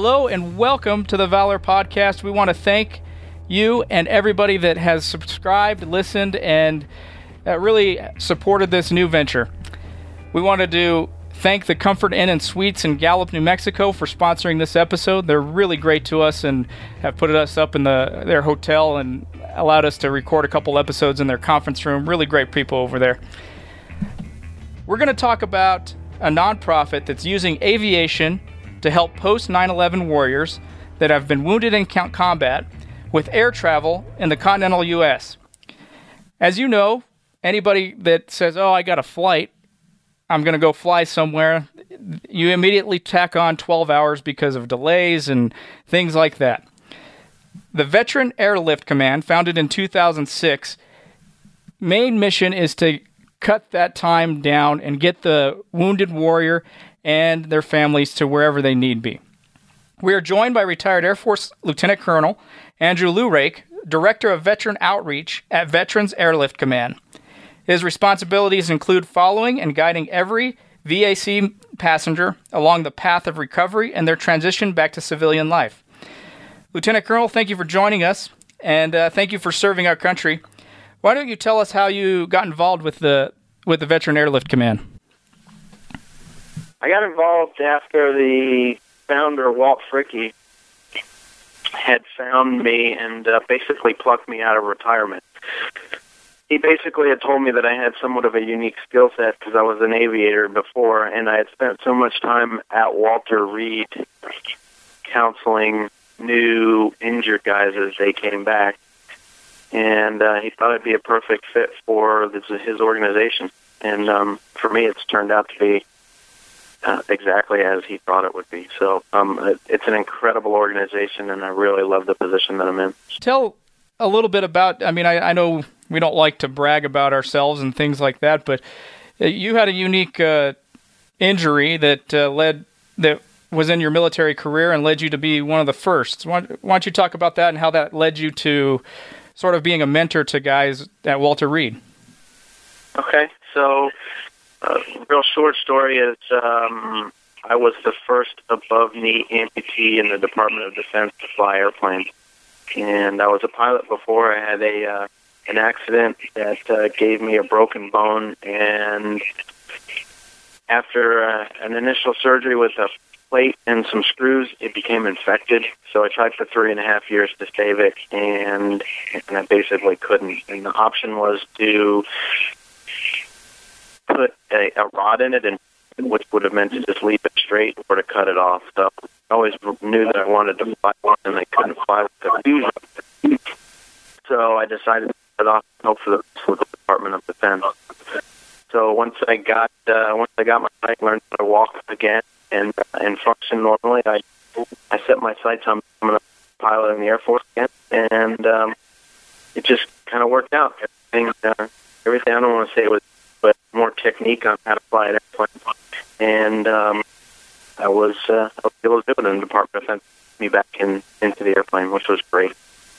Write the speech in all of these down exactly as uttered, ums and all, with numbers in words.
Hello and welcome to the Valor Podcast. We want to thank you and everybody that has subscribed, listened, and uh, really supported this new venture. We wanted to thank the Comfort Inn and Suites in Gallup, New Mexico for sponsoring this episode. They're really great to us and have put us up in the their hotel and allowed us to record a couple episodes in their conference room. Really great people over there. We're going to talk about a nonprofit that's using aviation to help post nine eleven warriors that have been wounded in combat with air travel in the continental U S. As you know, anybody that says, oh, I got a flight, I'm going to go fly somewhere, you immediately tack on twelve hours because of delays and things like that. The Veteran Airlift Command, founded in two thousand six, main mission is to cut that time down and get the wounded warrior and their families to wherever they need be. We are joined by retired Air Force Lieutenant Colonel Andrew Lurake, Director of Veteran Outreach at Veterans Airlift Command. His responsibilities include following and guiding every V A C passenger along the path of recovery and their transition back to civilian life. Lieutenant Colonel, thank you for joining us, and uh, thank you for serving our country. Why don't you tell us how you got involved with the with the Veteran Airlift Command? I got involved after the founder, Walt Fricke, had found me and uh, basically plucked me out of retirement. He basically had told me that I had somewhat of a unique skill set because I was an aviator before, and I had spent so much time at Walter Reed counseling new injured guys as they came back. And uh, he thought I'd be a perfect fit for this, his organization. And um, for me, it's turned out to be Uh, exactly as he thought it would be. So um, it, it's an incredible organization, and I really love the position that I'm in. Tell a little bit about, I mean, I, I know we don't like to brag about ourselves and things like that, but you had a unique uh, injury that uh, led, that was in your military career and led you to be one of the first. Why, why don't you talk about that and how that led you to sort of being a mentor to guys at Walter Reed? Okay, so a real short story is um, I was the first above-knee amputee in the Department of Defense to fly airplanes. And I was a pilot before. I had a uh, an accident that uh, gave me a broken bone. And after uh, an initial surgery with a plate and some screws, it became infected. So I tried for three and a half years to save it, and, and I basically couldn't. And the option was to put a, a rod in it, and which would have meant to just leave it straight or to cut it off. So I always knew that I wanted to fly one, and I couldn't fly with the fusion. So I decided to cut it off and hope for the, for the Department of Defense. So once I got uh, once I got my sight, learned how to walk again and uh, and function normally, I I set my sights on becoming a pilot in the Air Force again, and um, it just kind of worked out. Everything, uh, everything. I don't want to say it was, but more technique on how to fly an airplane. And um, I was uh, I was able to do it in the Department of Defense, me back in into the airplane, which was great.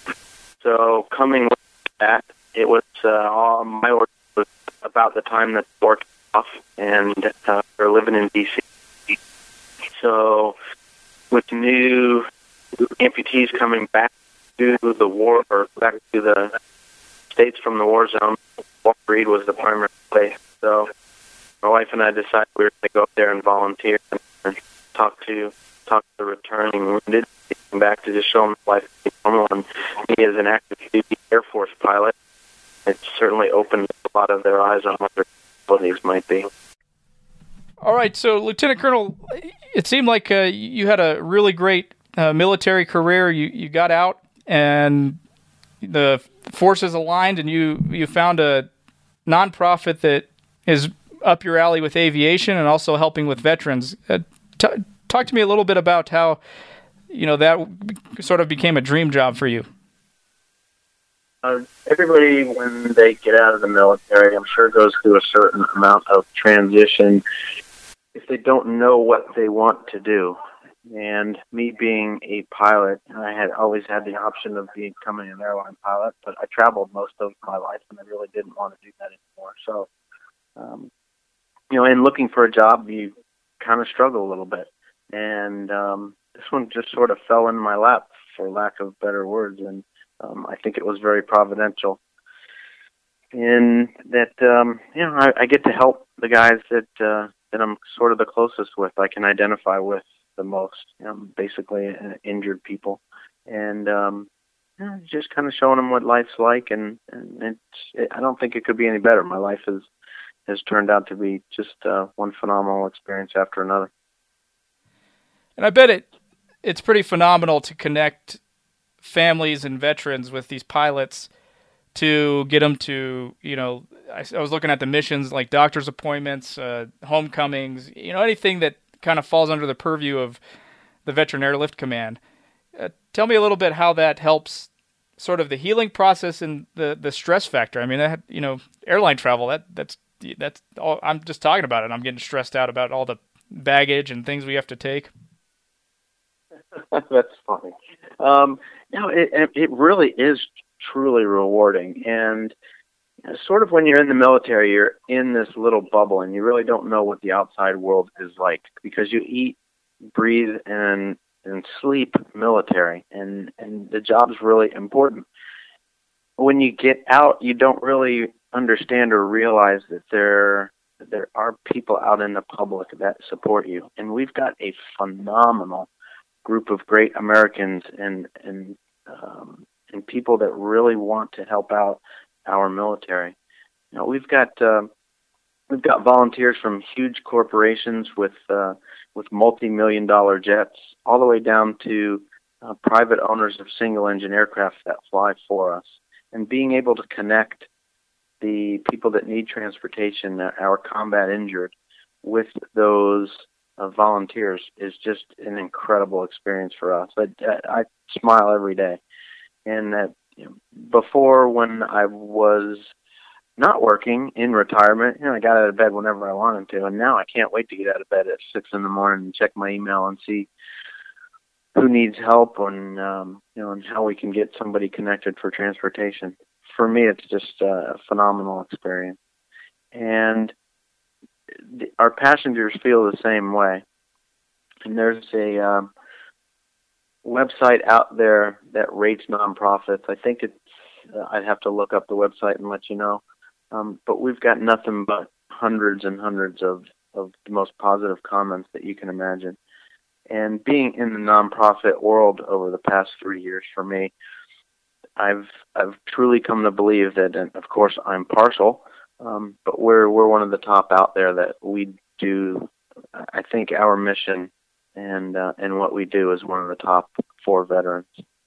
So coming with that, it was uh, all, my work was about the time that the war kicked off, and uh, we were living in D C. So with new amputees coming back to the war, or back to the states from the war zone, Walter Reed was the primary place. So my wife and I decided we were going to go up there and volunteer and talk to talk to the returning wounded, come back to just show them life is normal. And me as an active duty Air Force pilot, it certainly opened a lot of their eyes on what their abilities might be. All right, so Lieutenant Colonel, it seemed like uh, you had a really great uh, military career. You you got out and the forces aligned, and you, you found a nonprofit that is up your alley with aviation and also helping with veterans. Uh, t- talk to me a little bit about how, you know, that sort of became a dream job for you. Uh, everybody, when they get out of the military, I'm sure goes through a certain amount of transition if they don't know what they want to do. And me being a pilot, I had always had the option of becoming an airline pilot, but I traveled most of my life, and I really didn't want to do that anymore. So, um, you know, in looking for a job, you kind of struggle a little bit. And um, this one just sort of fell in my lap, for lack of better words, and um, I think it was very providential. In that, um, you know, I, I get to help the guys that uh, that I'm sort of the closest with. I can identify with the most, you know, basically uh, injured people, and um, you know, just kind of showing them what life's like. And, and it's, it, I don't think it could be any better. My life has has turned out to be just uh, one phenomenal experience after another. And I bet it it's pretty phenomenal to connect families and veterans with these pilots, to get them to, you know, I, I was looking at the missions like doctor's appointments, uh, homecomings, you know, anything that kind of falls under the purview of the Veteran Airlift Command. Uh, tell me a little bit how that helps sort of the healing process and the, the stress factor. I mean, that, you know, airline travel, that that's, that's all, I'm just talking about it. I'm getting stressed out about all the baggage and things we have to take. That's funny. Um, no, it, it really is truly rewarding. And sort of when you're in the military, you're in this little bubble and you really don't know what the outside world is like, because you eat, breathe, and and sleep military, and, and the job's really important. When you get out, you don't really understand or realize that there there are people out in the public that support you. And we've got a phenomenal group of great Americans and and um, and people that really want to help out our military. You know, we've got uh, we've got volunteers from huge corporations with uh, with multi-million dollar jets, all the way down to uh, private owners of single-engine aircraft that fly for us. And being able to connect the people that need transportation, our combat injured, with those uh, volunteers is just an incredible experience for us. I, I smile every day. And that, you know, before, when I was not working in retirement, you know, I got out of bed whenever I wanted to, and now I can't wait to get out of bed at six in the morning and check my email and see who needs help and um, you know, and how we can get somebody connected for transportation. For me, it's just a phenomenal experience, and the, our passengers feel the same way. And there's a um, website out there that rates nonprofits. I think it's, uh, I'd have to look up the website and let you know. Um, but we've got nothing but hundreds and hundreds of, of the most positive comments that you can imagine. And being in the nonprofit world over the past three years for me, I've I've truly come to believe that, and of course I'm partial, um, but we're we're one of the top out there that we do. I think our mission and uh, and what we do is one of the top for veterans.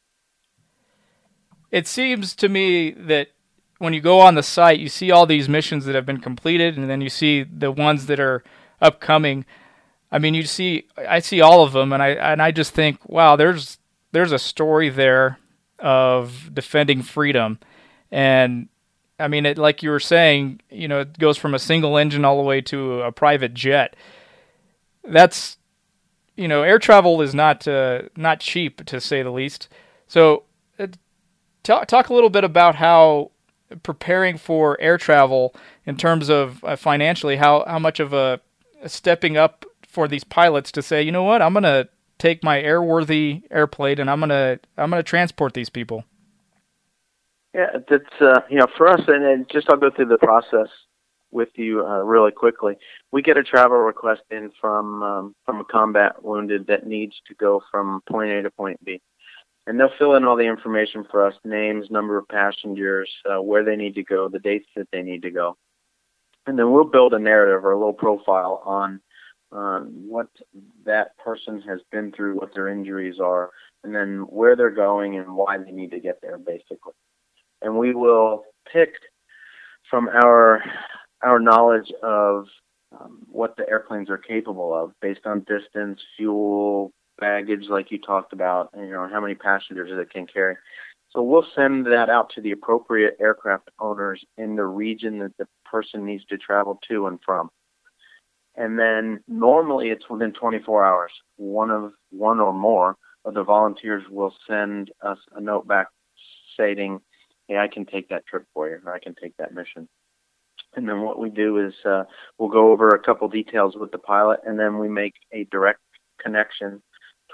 It seems to me that when you go on the site, you see all these missions that have been completed, and then you see the ones that are upcoming. I mean, you see, I see all of them, and I and I just think, wow, there's there's a story there of defending freedom. And I mean, it, like you were saying, you know, it goes from a single engine all the way to a private jet. That's, you know, air travel is not uh, not cheap, to say the least. So uh, talk, talk a little bit about how preparing for air travel in terms of uh, financially, how, how much of a, a stepping up for these pilots to say, you know what, I'm going to take my airworthy airplane and I'm going to I'm going to transport these people. Yeah, that's uh, you know, for us, and, and just I'll go through the process with you uh, really quickly. We get a travel request in from um, from a combat wounded that needs to go from point A to point B, and they'll fill in all the information for us: names, number of passengers, uh, where they need to go, the dates that they need to go, and then we'll build a narrative or a little profile on on what that person has been through, what their injuries are, and then where they're going and why they need to get there, basically. And we will pick from our our knowledge of um, what the airplanes are capable of, based on distance, fuel, baggage, like you talked about, and you know, how many passengers it can carry. So we'll send that out to the appropriate aircraft owners in the region that the person needs to travel to and from. And then normally it's within twenty-four hours. One of one or more of the volunteers will send us a note back stating, hey, I can take that trip for you, or I can take that mission. And then what we do is uh, we'll go over a couple details with the pilot, and then we make a direct connection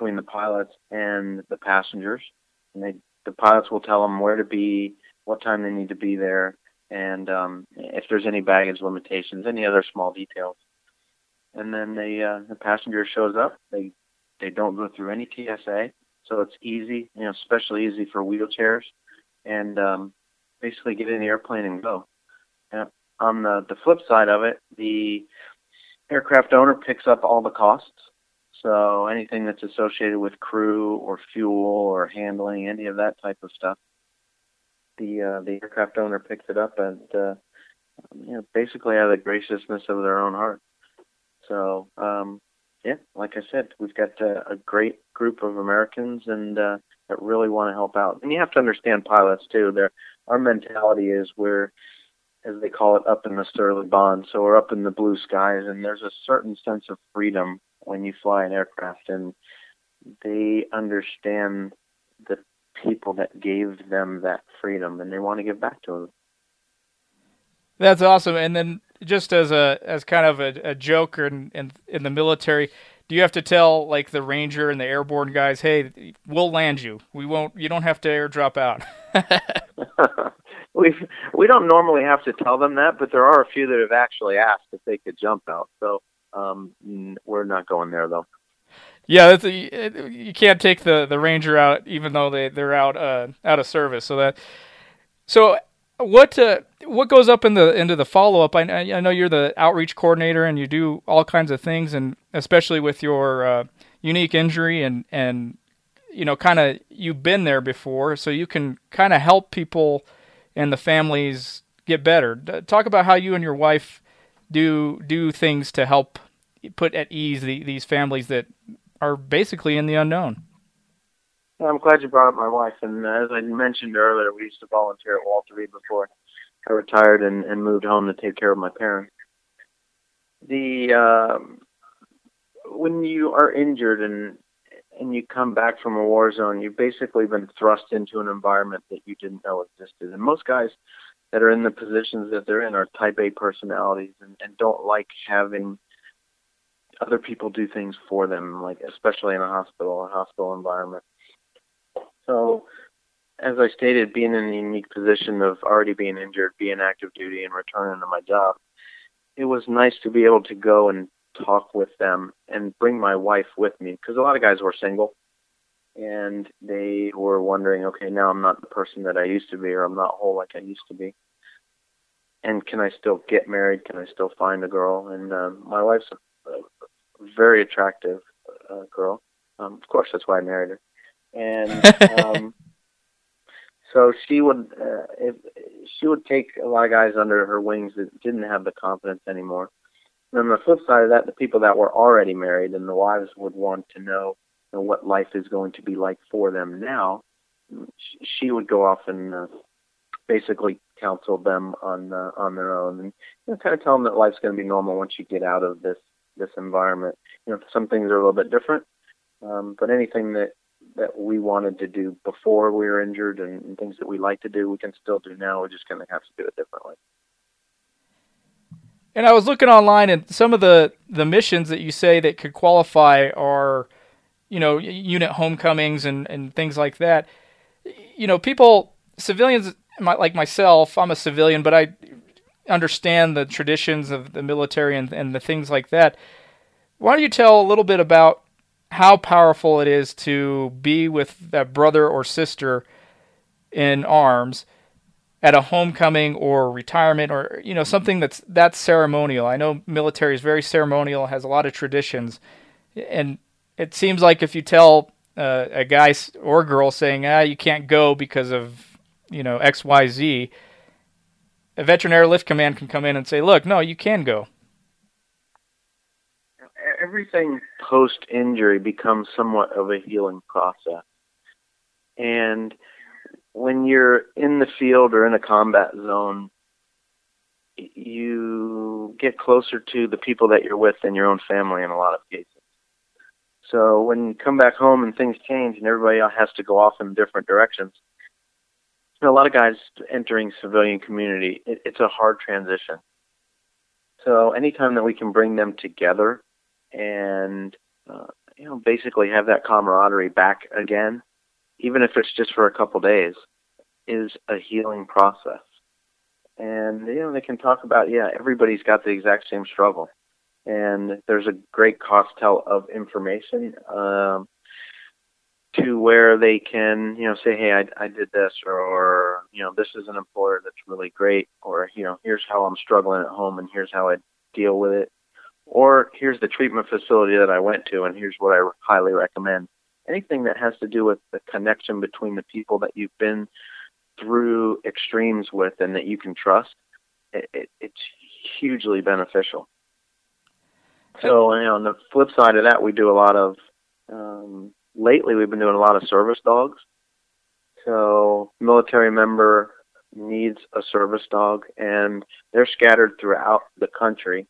between the pilots and the passengers. And they, the pilots will tell them where to be, what time they need to be there, and um, if there's any baggage limitations, any other small details. And then they, uh, the passenger shows up. They they don't go through any T S A, so it's easy, you know, especially easy for wheelchairs, and um, basically get in the airplane and go. And on the, the flip side of it, the aircraft owner picks up all the costs. So anything that's associated with crew or fuel or handling, any of that type of stuff, the uh, the aircraft owner picks it up, and uh, you know, basically out of the graciousness of their own heart. So um, yeah, like I said, we've got uh, a great group of Americans and uh, that really want to help out. And you have to understand pilots too. Their our mentality is we're, as they call it, up in the Sterling Bond. So we're up in the blue skies, and there's a certain sense of freedom when you fly an aircraft, and they understand the people that gave them that freedom, and they want to give back to them. That's awesome. And then just as a as kind of a, a joke in, in in the military, do you have to tell like the Ranger and the airborne guys, hey, we'll land you. We won't. You don't have to airdrop out. we we don't normally have to tell them that, but there are a few that have actually asked if they could jump out. So um, we're not going there though. Yeah, that's a, you can't take the, the Ranger out even though they they're out uh, out of service. So that so what uh, what goes up in the into the follow up? I I know you're the outreach coordinator and you do all kinds of things, and especially with your uh, unique injury and and you know kind of you've been there before, so you can kind of help people and the families get better. Talk about how you and your wife do do things to help put at ease the, these families that are basically in the unknown. Yeah, I'm glad you brought up my wife. And as I mentioned earlier, we used to volunteer at Walter Reed before I retired and, and moved home to take care of my parents. The um, when you are injured and and you come back from a war zone, you've basically been thrust into an environment that you didn't know existed. And most guys that are in the positions that they're in are type A personalities and, and don't like having other people do things for them, like especially in a hospital, a hospital environment. So, as I stated, being in the unique position of already being injured, being active duty, and returning to my job, it was nice to be able to go and talk with them and bring my wife with me, because a lot of guys were single, and they were wondering, okay, now I'm not the person that I used to be, or I'm not whole like I used to be. And can I still get married? Can I still find a girl? And uh, my wife's a, a very attractive uh, girl. Um, of course, that's why I married her. And um, so she would, uh, if, she would take a lot of guys under her wings that didn't have the confidence anymore. And on the flip side of that, the people that were already married and the wives would want to know, you know what life is going to be like for them now. She would go off and uh, basically counsel them on uh, on their own, and you know, kind of tell them that life's going to be normal once you get out of this this environment. You know, some things are a little bit different, um, but anything that that we wanted to do before we were injured and, and things that we like to do, we can still do now. We're just going to have to do it differently. And I was looking online, and some of the, the missions that you say that could qualify are, you know, unit homecomings and, and things like that. You know, people, civilians like myself, I'm a civilian, but I understand the traditions of the military and, and the things like that. Why don't you tell a little bit about how powerful it is to be with that brother or sister in arms at a homecoming or retirement, or you know something that's that's ceremonial. I know military is very ceremonial, has a lot of traditions, and it seems like if you tell uh, a guy or girl saying, ah, you can't go because of you know X Y Z, a Veteran Airlift Command can come in and say, look, no, you can go. Everything post-injury becomes somewhat of a healing process. And when you're in the field or in a combat zone, you get closer to the people that you're with than your own family in a lot of cases. So when you come back home and things change and everybody has to go off in different directions, you know, a lot of guys entering civilian community, it, it's a hard transition. So anytime that we can bring them together and uh, you know, basically have that camaraderie back again, even if it's just for a couple days, is a healing process. And, you know, they can talk about, yeah, everybody's got the exact same struggle. And there's a great cost tell of information um, to where they can, you know, say, hey, I, I did this, or, or, you know, this is an employer that's really great, or, you know, here's how I'm struggling at home and here's how I deal with it. Or here's the treatment facility that I went to and here's what I highly recommend. Anything that has to do with the connection between the people that you've been through extremes with and that you can trust, it, it, it's hugely beneficial. So, you know, on the flip side of that, we do a lot of, um, lately we've been doing a lot of service dogs. So military member needs a service dog, and they're scattered throughout the country,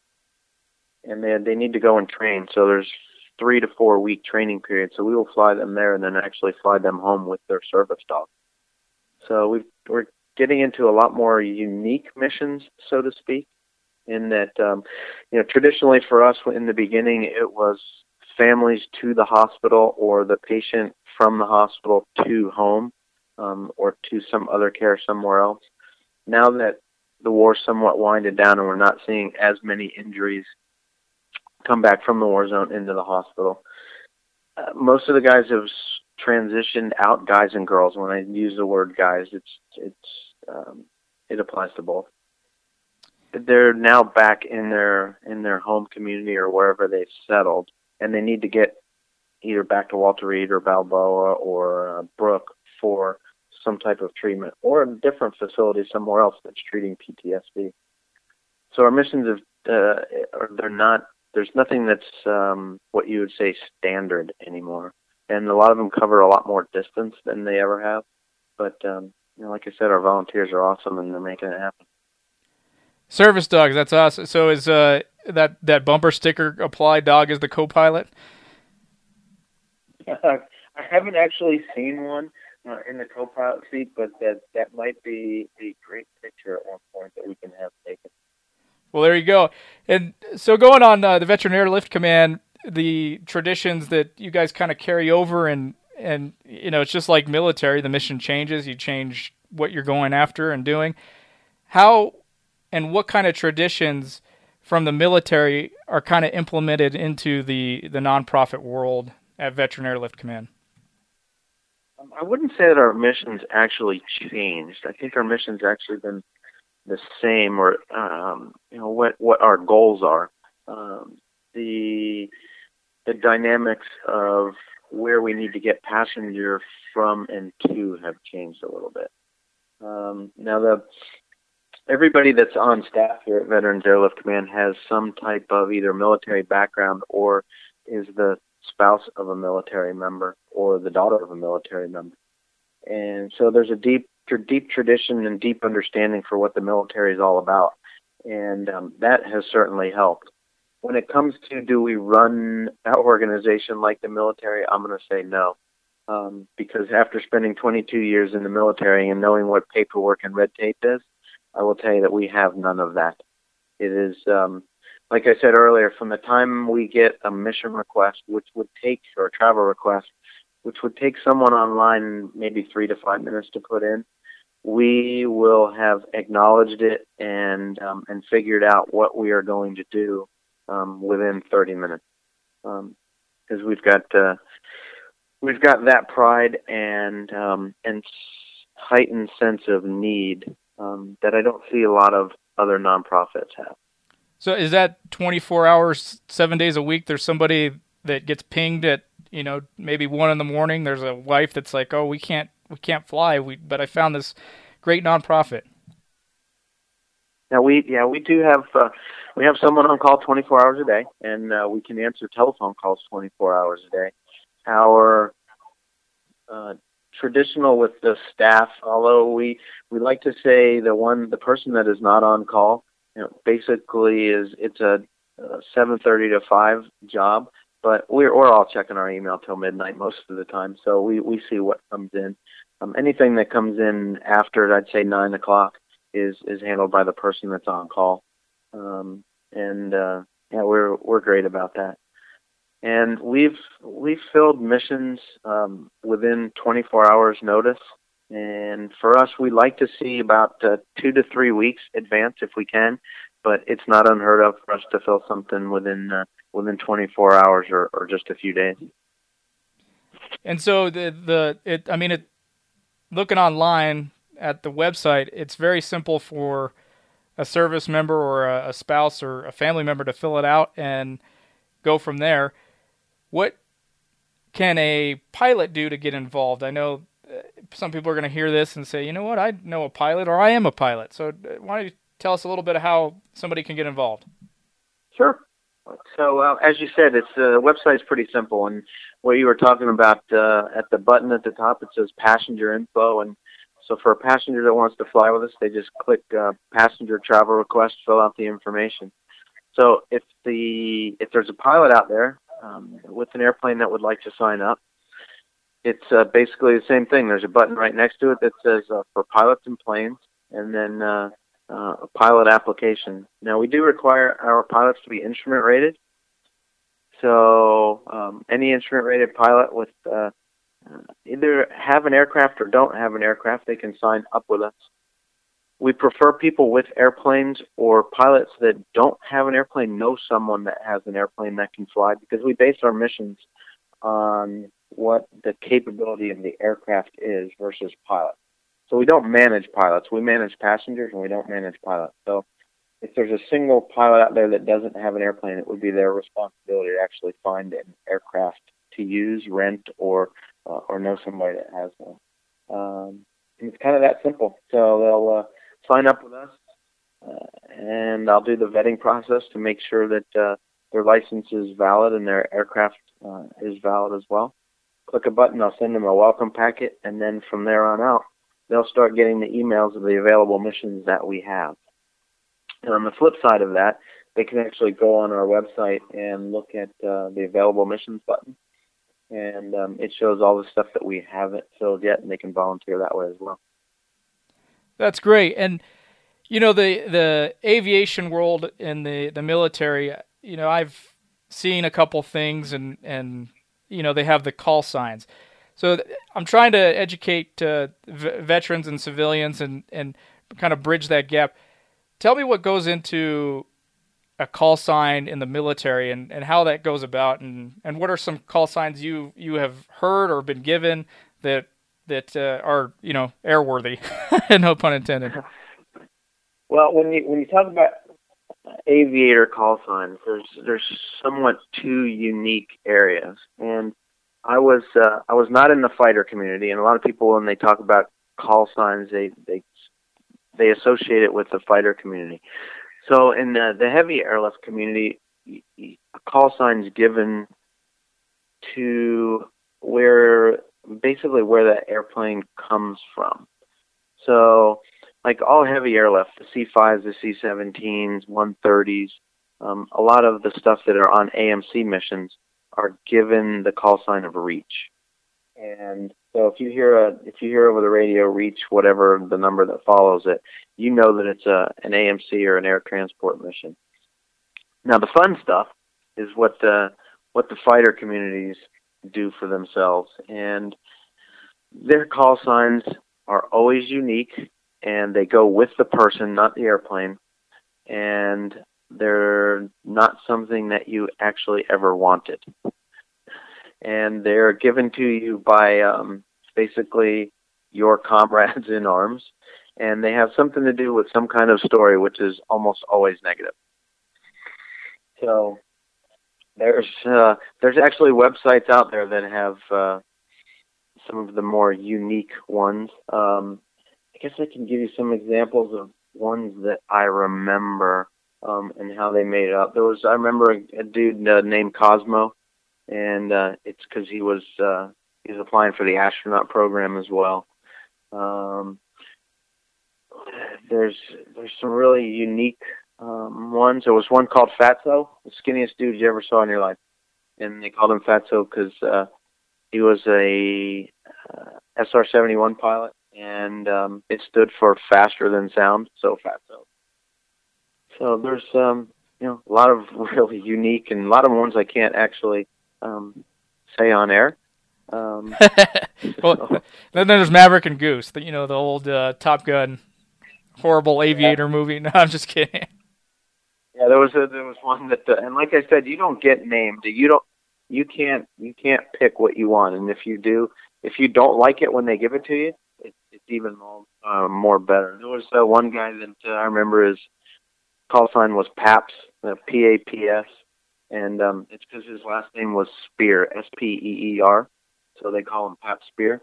and they, they need to go and train. So there's three to four week training period. So we will fly them there and then actually fly them home with their service dog. So we've, we're getting into a lot more unique missions, so to speak, in that, um, you know, traditionally for us in the beginning, it was families to the hospital or the patient from the hospital to home, um, or to some other care somewhere else. Now that the war's somewhat winded down and we're not seeing as many injuries come back from the war zone into the hospital, uh, most of the guys have transitioned out, guys and girls. When I use the word guys, it's it's um, it applies to both. They're now back in their in their home community or wherever they've settled, and they need to get either back to Walter Reed or Balboa or uh, Brooke for some type of treatment, or a different facility somewhere else that's treating P T S D. So our missions have, uh, are, they're not, there's nothing that's um, what you would say standard anymore. And a lot of them cover a lot more distance than they ever have. But, um, you know, like I said, our volunteers are awesome and they're making it happen. Service dogs, that's awesome. So is uh, that, that bumper sticker apply dog as the co-pilot? I haven't actually seen one uh, in the co-pilot seat, but that, that might be a great picture at one point that we can have taken. Well, there you go. And so going on uh, the Veteran Airlift Command, the traditions that you guys kind of carry over, and, and, you know, it's just like military, the mission changes, you change what you're going after and doing. How and what kind of traditions from the military are kind of implemented into the, the nonprofit world at Veteran Airlift Command? Um, I wouldn't say that our missions actually changed. I think our missions actually been the same, or um, you know, what what our goals are. Um, the the dynamics of where we need to get passenger from and to have changed a little bit. Um, now, the everybody that's on staff here at Veterans Airlift Command has some type of either military background or is the spouse of a military member or the daughter of a military member. And so there's a deep deep tradition and deep understanding for what the military is all about. And um, that has certainly helped. When it comes to do we run our organization like the military, I'm going to say no. Um, because after spending twenty-two years in the military and knowing what paperwork and red tape is, I will tell you that we have none of that. It is, um, like I said earlier, from the time we get a mission request, which would take, or a travel request, which would take someone online maybe three to five minutes to put in, we will have acknowledged it and um, and figured out what we are going to do um, within thirty minutes. Because um, we've got uh, we've got that pride and um, and heightened sense of need um, that I don't see a lot of other nonprofits have. So is that twenty-four hours, seven days a week? There's somebody that gets pinged at, you know, maybe one in the morning. There's a wife that's like, oh, we can't, we can't fly. We, but I found this great nonprofit. Now we, yeah, we do have, uh, we have someone on call twenty-four hours a day, and uh, we can answer telephone calls twenty-four hours a day. Our uh, traditional with the staff, although we, we like to say the one, the person that is not on call, you know, basically is, it's a, a seven thirty to five job, but we're, we're all checking our email till midnight most of the time. So we, we see what comes in. Um, anything that comes in after, I'd say nine o'clock is, is handled by the person that's on call. Um, and, uh, yeah, we're, we're great about that. And we've we've filled missions um, within twenty-four hours notice. And for us, we like to see about uh, two to three weeks advance if we can, but it's not unheard of for us to fill something within uh, within twenty-four hours or, or just a few days. And so the the it I mean it looking online at the website, it's very simple for a service member or a, a spouse or a family member to fill it out and go from there. What can a pilot do to get involved? I know some people are going to hear this and say, you know what, I know a pilot or I am a pilot. So why don't you tell us a little bit of how somebody can get involved? Sure. So uh, as you said, it's the uh, website's pretty simple. And what you were talking about uh, at the button at the top, it says passenger info. And so for a passenger that wants to fly with us, they just click uh, passenger travel request, fill out the information. So if the if there's a pilot out there um, with an airplane that would like to sign up, it's uh, basically the same thing. There's a button right next to it that says uh, for pilots and planes, and then uh, uh, a pilot application. Now, we do require our pilots to be instrument rated. So um, any instrument rated pilot with uh, either have an aircraft or don't have an aircraft, they can sign up with us. We prefer people with airplanes or pilots that don't have an airplane know someone that has an airplane that can fly, because we base our missions on what the capability of the aircraft is versus pilots. So we don't manage pilots. We manage passengers, and we don't manage pilots. So if there's a single pilot out there that doesn't have an airplane, it would be their responsibility to actually find an aircraft to use, rent, or uh, or know somebody that has one. Um, and it's kind of that simple. So they'll uh, sign up with us, uh, and I'll do the vetting process to make sure that uh, their license is valid and their aircraft uh, is valid as well. Click a button, I'll send them a welcome packet, and then from there on out, they'll start getting the emails of the available missions that we have. And on the flip side of that, they can actually go on our website and look at uh, the available missions button, and um, it shows all the stuff that we haven't filled yet, and they can volunteer that way as well. That's great. And, you know, the the aviation world and the, the military, you know, I've seen a couple things, and, and you know, they have the call signs. So th- I'm trying to educate uh, v- veterans and civilians and, and kind of bridge that gap. Tell me what goes into a call sign in the military, and, and how that goes about, and, and what are some call signs you, you have heard or been given that that uh, are, you know, airworthy, no pun intended. Well, when you when you talk about aviator call signs, there's there's somewhat two unique areas, and I was uh, I was not in the fighter community, and a lot of people, when they talk about call signs, they they they associate it with the fighter community. So in the, the heavy airlift community, a call sign is given to where basically where the airplane comes from. So like all heavy airlift, the C fives, the C seventeens, one thirties, um, a lot of the stuff that are on A M C missions are given the call sign of reach. And so if you hear a if you hear over the radio reach whatever the number that follows it, you know that it's a an A M C or an air transport mission. Now the fun stuff is what the what the fighter communities do for themselves, and their call signs are always unique, and they go with the person, not the airplane, and they're not something that you actually ever wanted. And they're given to you by um, basically your comrades in arms, and they have something to do with some kind of story, which is almost always negative. So there's uh, there's actually websites out there that have uh, some of the more unique ones. Um, I guess I can give you some examples of ones that I remember um, and how they made it up. There was I remember a, a dude uh, named Cosmo. And uh, it's because he was uh, he was applying for the astronaut program as well. Um, there's there's some really unique um, ones. There was one called Fatso, the skinniest dude you ever saw in your life, and they called him Fatso because uh, he was a uh, S R seventy-one pilot, and um, it stood for faster than sound, so Fatso. So there's um, you know a lot of really unique and a lot of ones I can't actually um, say on air. Um, well, so. Then there's Maverick and Goose, the, you know, the old uh, Top Gun horrible aviator yeah. movie. No, I'm just kidding. Yeah, there was a, there was one that, uh, and like I said, you don't get named. You don't, you can't, you can't pick what you want. And if you do, if you don't like it when they give it to you, it, it's even more, uh, more better. There was uh, one guy that uh, I remember his call sign was Paps, uh, P A P S, and um, it's because his last name was Spear, S P E E R, so they call him Pap Spear.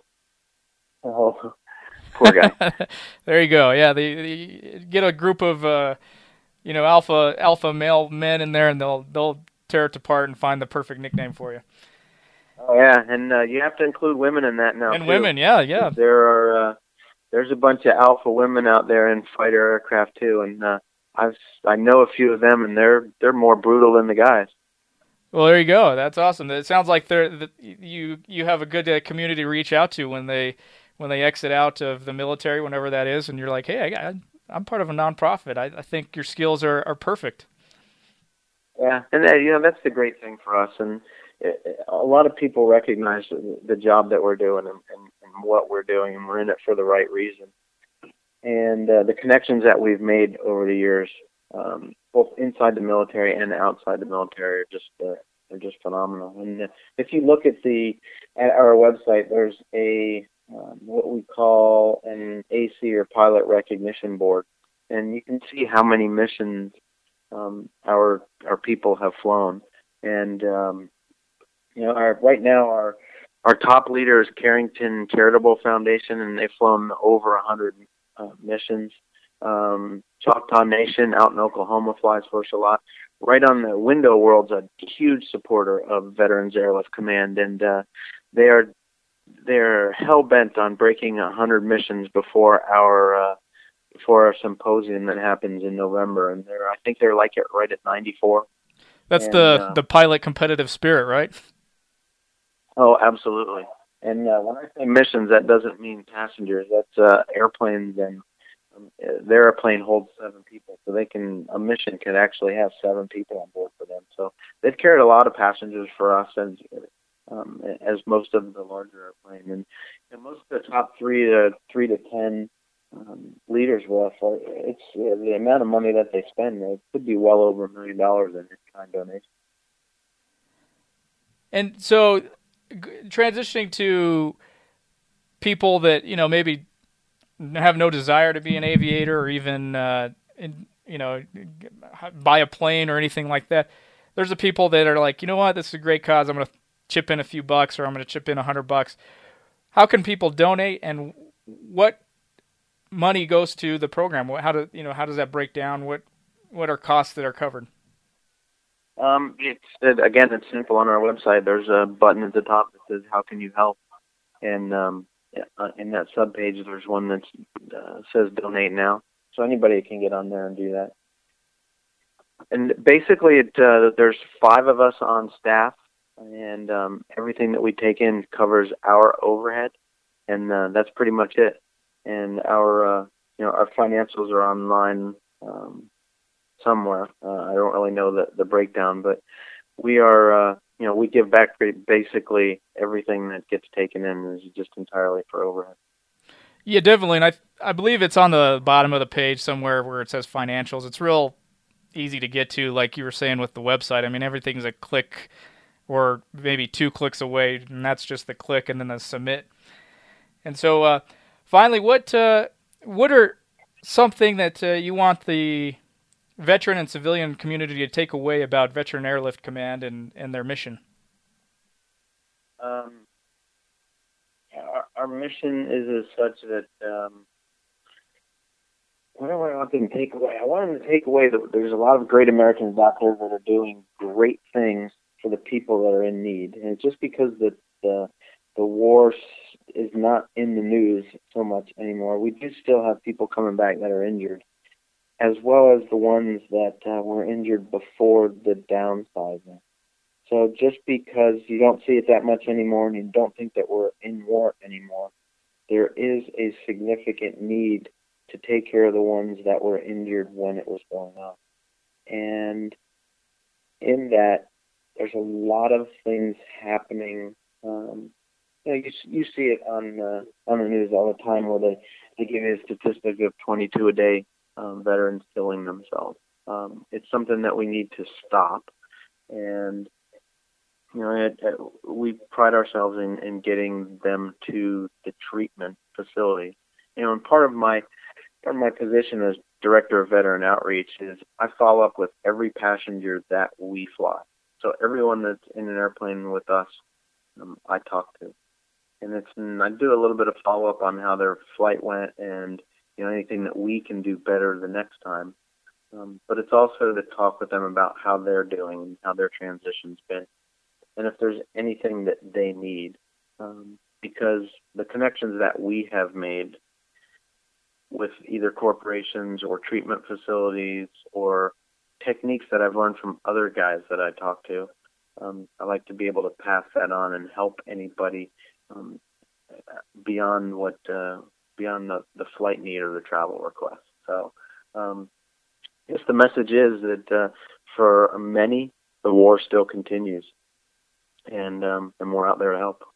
Oh, poor guy. There you go. Yeah, they, they get a group of. Uh, You know, alpha alpha male men in there, and they'll they'll tear it apart and find the perfect nickname for you. Oh yeah, and uh, you have to include women in that now. And too. women, yeah, yeah. There are uh, there's a bunch of alpha women out there in fighter aircraft too, and uh, I've I know a few of them, and they're they're more brutal than the guys. Well, there you go. That's awesome. It sounds like they're that you you have a good uh, community to reach out to when they when they exit out of the military, whenever that is, and you're like, hey, I got. I'm part of a nonprofit. I, I think your skills are, are perfect. Yeah, and that, you know that's the great thing for us, and it, a lot of people recognize the job that we're doing and, and, and what we're doing, and we're in it for the right reason. And uh, the connections that we've made over the years, um, both inside the military and outside the military, are just uh, are just phenomenal. And uh, if you look at the at our website, there's a Um, what we call an A C or pilot recognition board, and you can see how many missions um, our our people have flown. And um, you know, our right now our our top leader is Carrington Charitable Foundation, and they've flown over a hundred uh, missions. Um, Choctaw Nation out in Oklahoma flies for us a lot. Right on the Window World's a huge supporter of Veterans Airlift Command, and uh, they are. They're hell bent on breaking a hundred missions before our uh, before our symposium that happens in November, and they're I think they're like it right at ninety-four. That's and, the uh, the pilot competitive spirit, right? Oh, absolutely. And uh, when I say missions, that doesn't mean passengers. That's uh, airplanes, and um, their airplane holds seven people, so they can a mission can actually have seven people on board for them. So they've carried a lot of passengers for us, and. Um, as most of the larger airplane, and, and most of the top three to three to ten um, leaders with us, are, it's uh, the amount of money that they spend. It could be well over a million dollars in kind donation. And so, transitioning to people that you know maybe have no desire to be an aviator or even uh, in, you know buy a plane or anything like that. There's the people that are like, you know what, this is a great cause. I'm going to chip in a few bucks, or I'm going to chip in a hundred bucks. How can people donate, and what money goes to the program? How do you know? How does that break down? What what are costs that are covered? Um, it's it, again, it's simple. On our website, there's a button at the top that says "How can you help?" and um, in that subpage, there's one that uh, says "Donate now," so anybody can get on there and do that. And basically, it uh, there's five of us on staff. And um, everything that we take in covers our overhead, and uh, that's pretty much it. And our, uh, you know, our financials are online um, somewhere. Uh, I don't really know the, the breakdown, but we are, uh, you know, we give back basically everything that gets taken in is just entirely for overhead. Yeah, definitely. And I, I believe it's on the bottom of the page somewhere where it says financials. It's real easy to get to, like you were saying with the website. I mean, everything's a click. Or maybe two clicks away, and that's just the click and then the submit. And so, uh, finally, what uh, what are something that uh, you want the veteran and civilian community to take away about Veteran Airlift Command and, and their mission? Um, our, our mission is as such that um, what do I want them to take away? I want them to take away that there's a lot of great Americans out there that are doing great things for the people that are in need. And it's just because the, the the war is not in the news so much anymore, we do still have people coming back that are injured, as well as the ones that uh, were injured before the downsizing. So just because you don't see it that much anymore and you don't think that we're in war anymore, there is a significant need to take care of the ones that were injured when it was going on. And in that, there's a lot of things happening. Um, you know, you, you see it on uh, on the news all the time where they, they give you a statistic of twenty-two a day um, veterans killing themselves. Um, it's something that we need to stop. And, you know, it, it, we pride ourselves in, in getting them to the treatment facility. You know, and part of my part of my position as Director of Veteran Outreach is I follow up with every passenger that we fly. So everyone that's in an airplane with us, um, I talk to. And it's and I do a little bit of follow-up on how their flight went and, you know, anything that we can do better the next time. Um, but it's also to talk with them about how they're doing and how their transition's been. And if there's anything that they need. Um, because the connections that we have made with either corporations or treatment facilities or techniques that I've learned from other guys that I talk to, um, I like to be able to pass that on and help anybody um, beyond what uh, beyond the, the flight need or the travel request. So um, I guess the message is that uh, for many, the war still continues, and um, and we're out there to help.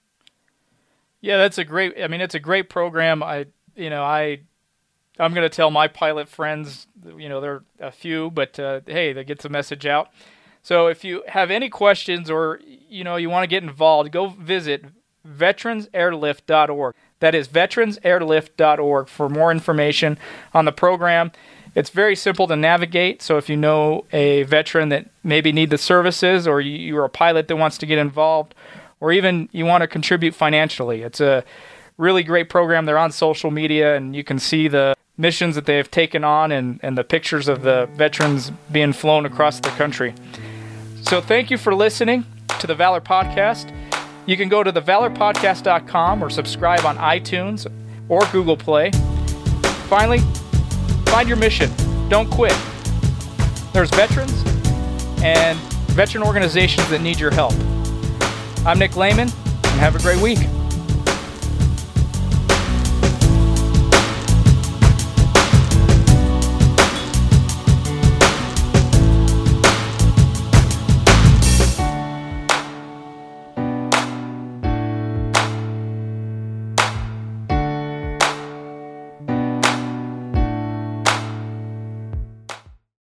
Yeah, that's a great. I mean, it's a great program. I, you know, I, I'm going to tell my pilot friends. You know, there are a few, but uh, hey, that gets the message out. So if you have any questions or you know you want to get involved, go visit veterans airlift dot org. That is veterans airlift dot org for more information on the program. It's very simple to navigate, so if you know a veteran that maybe need the services or you're a pilot that wants to get involved or even you want to contribute financially, it's a really great program. They're on social media, and you can see the missions that they have taken on and, and the pictures of the veterans being flown across the country. So thank you for listening to the Valor Podcast. You can go to the valor podcast dot com or subscribe on iTunes or Google Play. Finally, find your mission. Don't quit. There's veterans and veteran organizations that need your help. I'm Nick Lehman, and have a great week.